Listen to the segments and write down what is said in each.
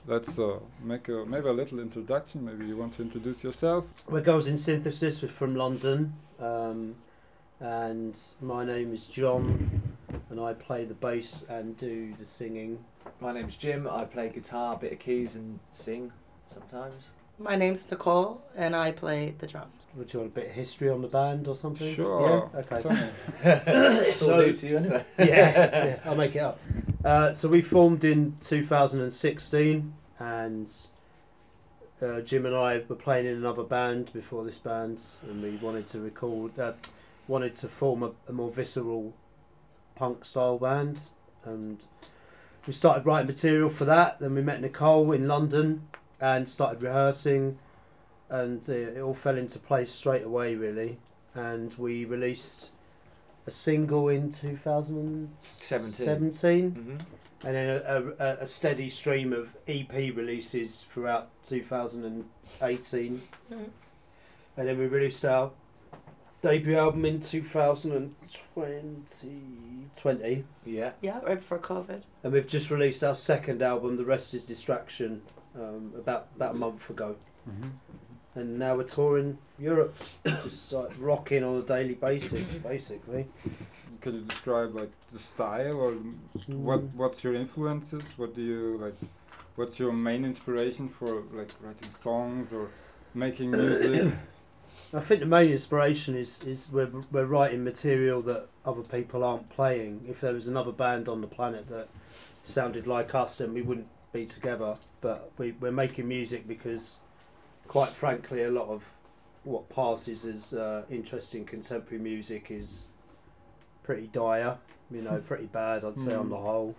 Let's make maybe a little introduction. Maybe you want to introduce yourself. We're Girls in Synthesis. We're from London, and my name is John, and I play the bass and do the singing. My name's Jim. I play guitar, bit of keys, and sing sometimes. My name's Nicole, and I play the drums. Would you want a bit of history on the band or something? Sure. Yeah? Okay. Tell me. It's all new to you anyway. yeah, I'll make it up. So we formed in 2016, and Jim and I were playing in another band before this band, and we wanted to form a more visceral punk style band, and we started writing material for that. Then we met Nicole in London and started rehearsing, and it all fell into place straight away really, and we released a single in 2017 Mm-hmm. and then a steady stream of EP releases throughout 2018, and then we released our debut album in 2020, Yeah. Yeah, right before COVID. and we've just released our second album, The Rest Is Distraction, about a month ago, and now we're touring Europe, just like rocking on a daily basis basically. Can you describe like the style or what's your influences? What do you like? What's your main inspiration for like writing songs or making music? I think the main inspiration is we're writing material that other people aren't playing. If there was another band on the planet that sounded like us, then we wouldn't be together. But we're making music because, quite frankly, a lot of what passes as interesting contemporary music is pretty dire, pretty bad, I'd say, on the whole.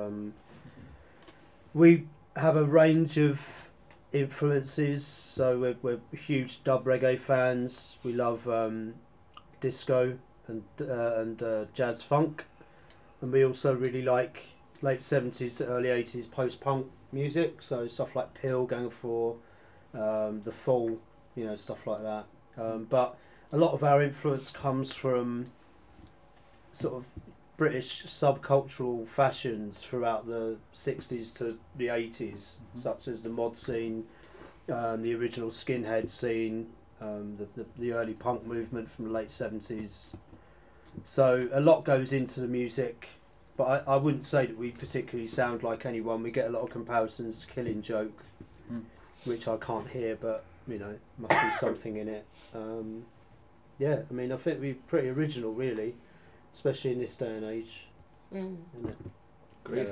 We have a range of influences, so we're huge dub reggae fans. We love disco and jazz funk, and we also really like late 70s to early 80s post-punk music, so stuff like Peel, Gang of Four, The Fall, stuff like that. But a lot of our influence comes from sort of British subcultural fashions throughout the 60s to the 80s, such as the mod scene, the original skinhead scene, the early punk movement from the late 70s. So a lot goes into the music, but I wouldn't say that we particularly sound like anyone. We get a lot of comparisons to Killing Joke, which I can't hear, but must be something in it. I think we're pretty original really, especially in this day and age. Isn't it? Great.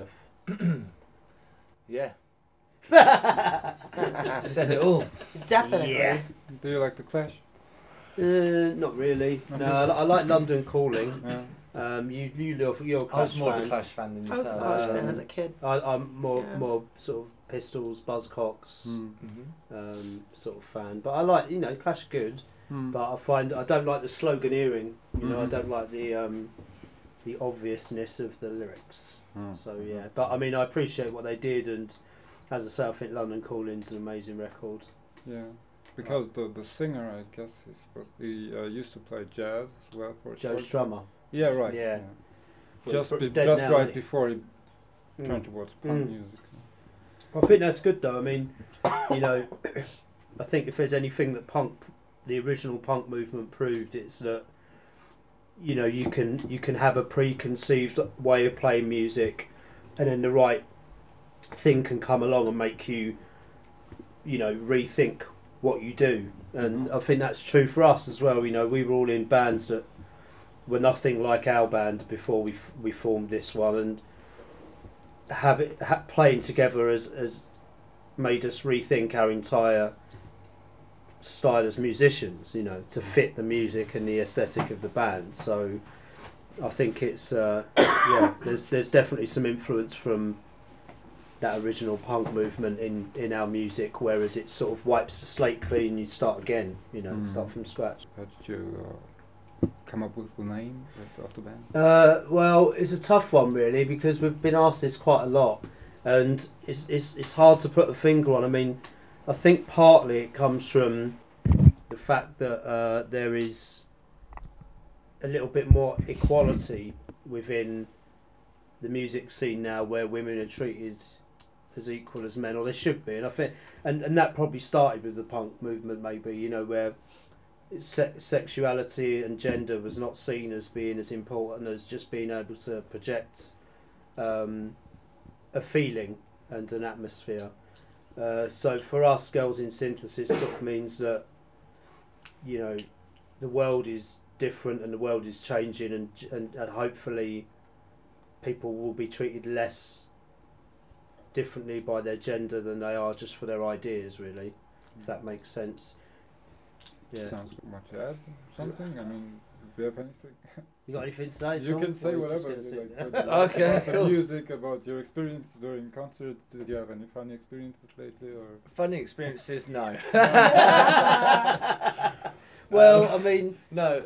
Yeah. Yeah. Said it all. Definitely. Yeah. Do you like the Clash? Not really. No, I like London Calling. Yeah. You're a I Clash was more fan. of a Clash fan than I was a yourself. Clash fan as a kid. I'm more Yeah. more sort of Pistols, Buzzcocks, Mm-hmm. sort of fan. But I like Clash are good. But I find I don't like the sloganeering. I don't like the obviousness of the lyrics. So yeah, but I appreciate what they did, and as I say, I think London Calling's an amazing record. Yeah. Because the singer, I guess, he used to play jazz as well for a Joe short Strummer. Yeah, right. Yeah. Well, Just he's dead just now, right isn't he? before he turned towards punk Mm. music. I think that's good though. I think if there's anything that the original punk movement proved, it's that you can have a preconceived way of playing music, and then the right thing can come along and make you rethink what you do. And I think that's true for us as well. We were all in bands that were nothing like our band before we formed this one, and playing together as made us rethink our entire style as musicians, to fit the music and the aesthetic of the band. So I think it's there's definitely some influence from that original punk movement in our music, whereas it sort of wipes the slate clean. You start again, start from scratch. How did you come up with the name of the band? Well, it's a tough one really, because we've been asked this quite a lot, and it's hard to put a finger on. I think partly it comes from the fact that there is a little bit more equality within the music scene now, where women are treated as equal as men, or they should be. And I think, and that probably started with the punk movement, maybe, you know, where sexuality and gender was not seen as being as important as just being able to project a feeling and an atmosphere. So for us, Girls in Synthesis sort of means that, you know, the world is different and the world is changing, and hopefully people will be treated less differently by their gender than they are just for their ideas, really, if that makes sense. Yeah. Sounds good. Want to add something? I mean, do you have anything? You got anything to say? You Tom? can say Or are you just whatever. gonna sit Like, there? Okay, about the cool. music, about your experience during concerts. Did you have any funny experiences lately, or? Funny experiences? No. Well, I mean, No.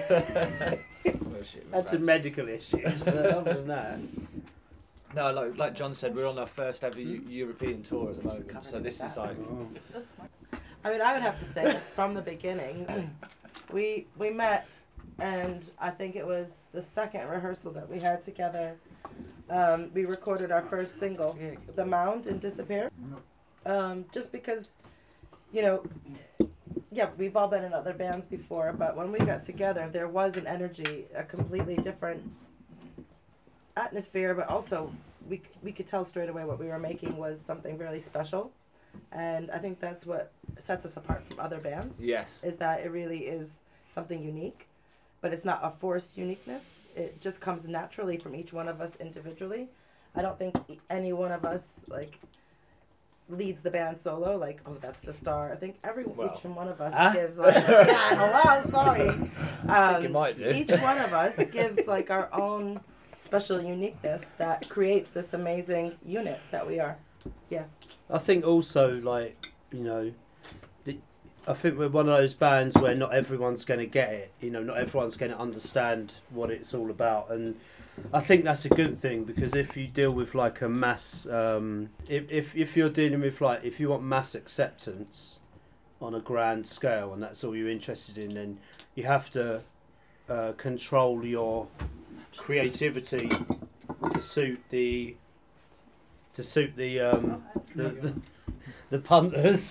had some medical issues, but other than that, No, like John said, we're on our first ever European tour at the moment, so this is like. I mean, I would have to say that from the beginning, we met, and I think it was the second rehearsal that we had together. We recorded our first single, "The Mound," and "Disappear." Just because, you know, yeah, we've all been in other bands before, but when we got together, there was an energy, a completely different atmosphere, but also we could tell straight away what we were making was something really special. And I think that's what sets us apart from other bands, Yes. is that it really is something unique, but it's not a forced uniqueness. It just comes naturally from each one of us individually. I don't think any one of us like leads the band solo, like, oh, that's the star. I think each one of us gives like, yeah, hello, sorry. I think it might do. Each one of us gives like our own special uniqueness that creates this amazing unit that we are. Yeah. I think also, like, you know, I think we're one of those bands where not everyone's going to get it. You know, not everyone's going to understand what it's all about, and I think that's a good thing, because if you deal with like a mass, if you're dealing with like, if you want mass acceptance on a grand scale, and that's all you're interested in, then you have to control your creativity to suit the punters.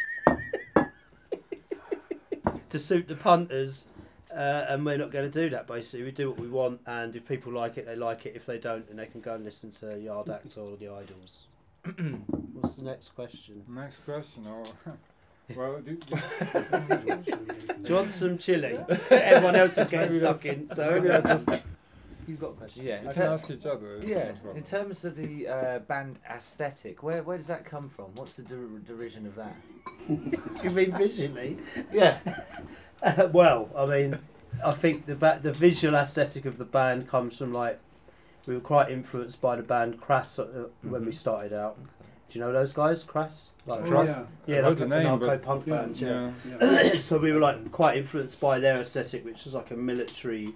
To suit the punters, and we're not going to do that. Basically, we do what we want, and if people like it, they like it. If they don't, then they can go and listen to Yard Act or the Idols. What's the next question? Next question. Oh, well, do Do you want some chili? Everyone else is getting Maybe stuck that's- in, so maybe that's- you've got a question. Yeah. we can ask each other. it's Yeah, no problem. in terms of the band aesthetic, where does that come from? What's the derision of that? You mean visually? Yeah. Well, I mean, I think the visual aesthetic of the band comes from, like, we were quite influenced by the band Crass when we started out. Do you know those guys, Crass? Like Trust- yeah, I like heard a the name, narco but punk band. Yeah. yeah. So we were like quite influenced by their aesthetic, which was like a military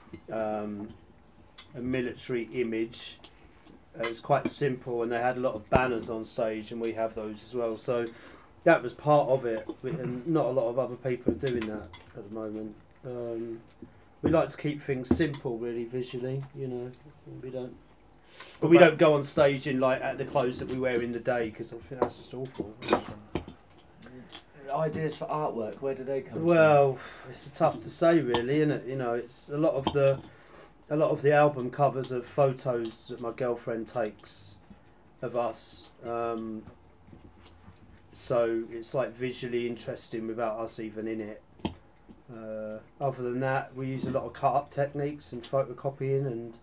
image. It was quite simple, and they had a lot of banners on stage, and we have those as well. So that was part of it, and not a lot of other people are doing that at the moment. We like to keep things simple, really, visually. You know, we don't. But we don't go on stage in like at the clothes that we wear in the day, because I think that's just awful. Ideas for artwork, where do they come from? Well, it's tough to say, really, isn't it? You know, it's a lot of the album covers of photos that my girlfriend takes of us. So it's like visually interesting without us even in it. Other than that, we use a lot of cut-up techniques and photocopying, and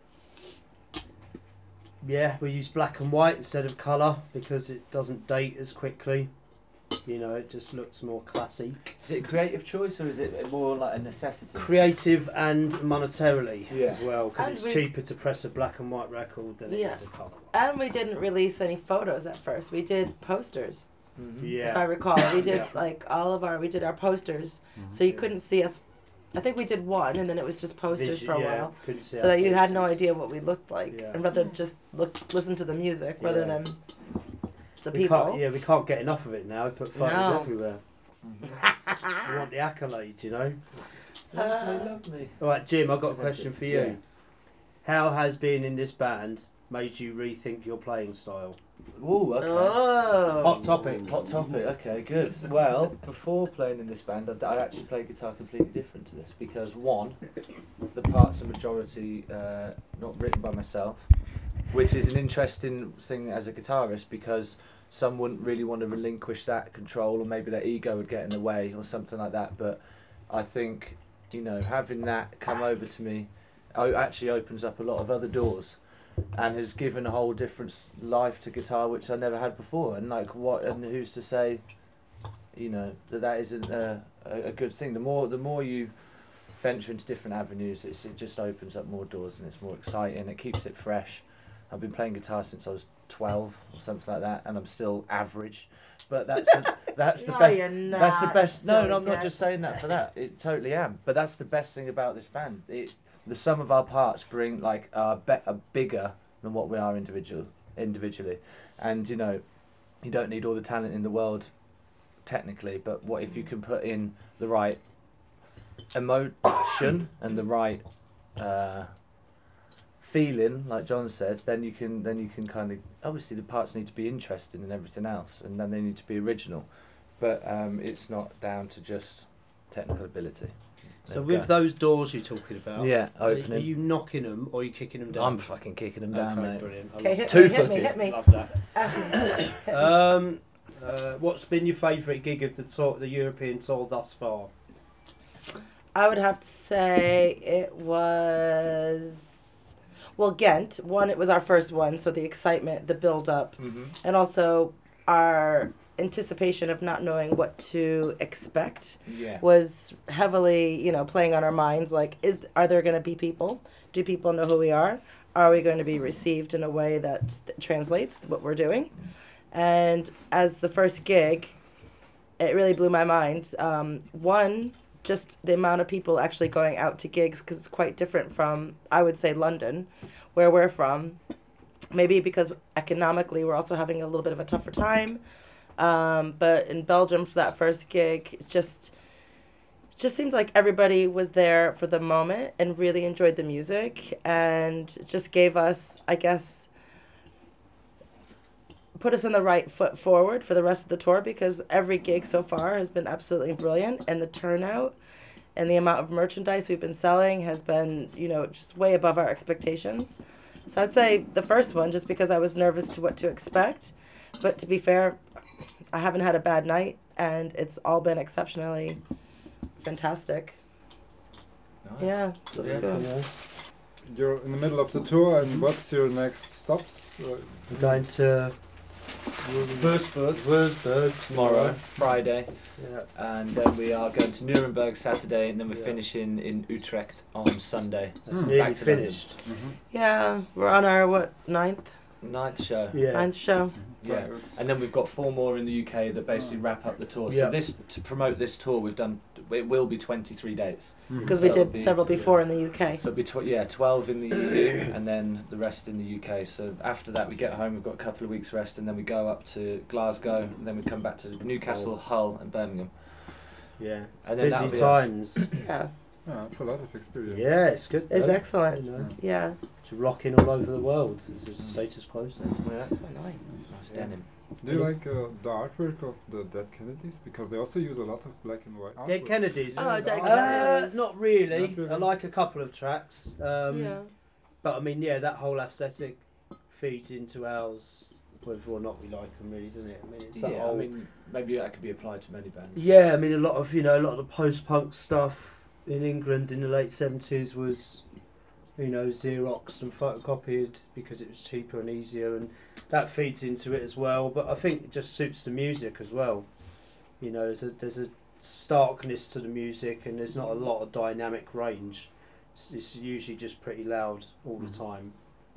yeah, we use black and white instead of colour because it doesn't date as quickly. You know, it just looks more classy. Is it a creative choice, or is it more like a necessity? Creative and monetarily Yeah. as well, because And it's we- cheaper to press a black and white record than it Yeah. is a colour. And we didn't release any photos at first. We did posters, Mhm. if I Yeah. recall. We did Yeah. like we did our posters, so you couldn't see us. I think we did one, and then it was just posters for a while, Couldn't see so our that you had no faces. idea what we looked like, Yeah. and rather just listen to the music rather Yeah. than the We people. can't, we can't get enough of it now. We put photos No. everywhere. We want the accolades, you know. Lovely. All right, Jim, I've got a That's question it, for you. yeah. How has being in this band made you rethink your playing style? Ooh, okay. Oh. Hot topic. Hot topic. Okay, good. Well, before playing in this band, I actually played guitar completely different to this because one, the parts are majority not written by myself, which is an interesting thing as a guitarist because some wouldn't really want to relinquish that control, or maybe their ego would get in the way or something like that. But I think, having that come over to me actually opens up a lot of other doors and has given a whole different life to guitar, which I never had before. And and who's to say, that isn't a good thing. The more you venture into different avenues, it just opens up more doors and it's more exciting. It keeps it fresh. I've been playing guitar since I was 12 or something like that, and I'm still average. But that's the best. You're not. That's the best. No, I'm not Yes. just saying that for that. It totally am. But that's the best thing about this band. The sum of our parts bring are bigger than what we are individually, and you don't need all the talent in the world, technically. But what if you can put in the right emotion and the right feeling, like John said, then you can kind of, obviously the parts need to be interesting and everything else, and then they need to be original, but it's not down to just technical ability. So There we with go. those doors you're talking about, Yeah, are opening. you knocking them or are you kicking them down? I'm fucking kicking them down, Okay, mate. brilliant. I Okay, love hit Two me, hit me, footed. hit me. Love that. Ask me. Hit me. What's been your favourite gig of the European tour thus far? I would have to say it was, Ghent. One, it was our first one, so the excitement, the build up, Mm-hmm. and also our anticipation of not knowing what to expect Yeah. was heavily, playing on our minds. Like, are there going to be people? Do people know who we are? Are we going to be received in a way that translates what we're doing? And as the first gig, it really blew my mind. One, just the amount of people actually going out to gigs, because it's quite different from, I would say, London, where we're from. Maybe because economically we're also having a little bit of a tougher time. But in Belgium for that first gig, it just seemed like everybody was there for the moment and really enjoyed the music, and it just gave us, I guess, put us on the right foot forward for the rest of the tour, because every gig so far has been absolutely brilliant, and the turnout and the amount of merchandise we've been selling has been, just way above our expectations. So I'd say the first one, just because I was nervous to what to expect, but to be fair, I haven't had a bad night, and it's all been exceptionally fantastic. Nice. Yeah, that's Yeah. good. Yeah. You're in the middle of the tour, and what's your next stops? We're going to Würzburg Tomorrow, Friday, Yeah. and then we are going to Nuremberg Saturday, and then we're Yeah. finishing in Utrecht on Sunday. That's Hmm. nearly Back to London. finished. Yeah, we're on our, ninth Show. Yeah. show. Yeah. And then we've got 4 more in the UK that basically wrap up the tour. So Yeah. to promote this tour, we've done, it will be 23 days. Because So we it'll did be- several before in the UK. So it'll be 12 in the EU and then the rest in the UK. So after that we get home, we've got a couple of weeks rest, and then we go up to Glasgow, and then we come back to Newcastle, Hull and Birmingham. Yeah. And then that'll Busy be times. Yeah, Yeah, it's a lot of experience. Yeah, it's good. it's though. excellent. You know, Yeah. it's rocking all over the world. It's a status quo thing. Yeah. Oh, nice. Nice Yeah. denim. Do you like the artwork of the Dead Kennedys? Because they also use a lot of black and white artwork. Dead Kennedys. Oh, Dead Kennedys. Not really. Not really. I like a couple of tracks. Yeah. But I mean, yeah, that whole aesthetic feeds into ours, whether or not we like them, really, doesn't it? I mean, it's that Yeah, I whole. mean, maybe that could be applied to many bands. Yeah, I mean, a lot of the post-punk stuff in England in the late 70s was, Xeroxed and photocopied because it was cheaper and easier, and that feeds into it as well. But I think it just suits the music as well. There's a starkness to the music, and there's not a lot of dynamic range. It's usually just pretty loud all the time.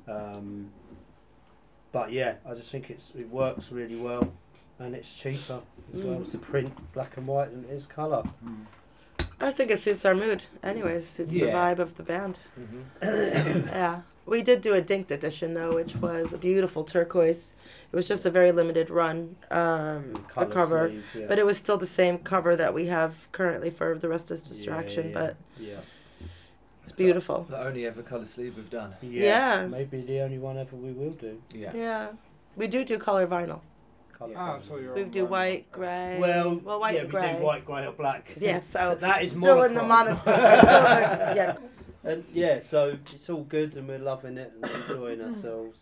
But yeah, I just think it works really well, and it's cheaper as well. It's a print, black and white, and it's colour. Mm. I think it suits our mood. Anyways, suits the Yeah. vibe of the band. Mm-hmm. Yeah. We did do a Dinked edition, though, which was a beautiful turquoise. It was just a very limited run, the Colour cover. sleeve, yeah. But it was still the same cover that we have currently for The Rest is Distraction, but yeah. it's beautiful. The only ever colour sleeve we've done. Yeah. Maybe the only one ever we will do. Yeah. Yeah. We do color vinyl. Colour So you're We on do vinyl. white, grey. Well, white yeah, and we grey. do white, grey, or black. Yeah, so That is still in the monochrome. yeah. And yeah, so it's all good, and we're loving it and enjoying ourselves.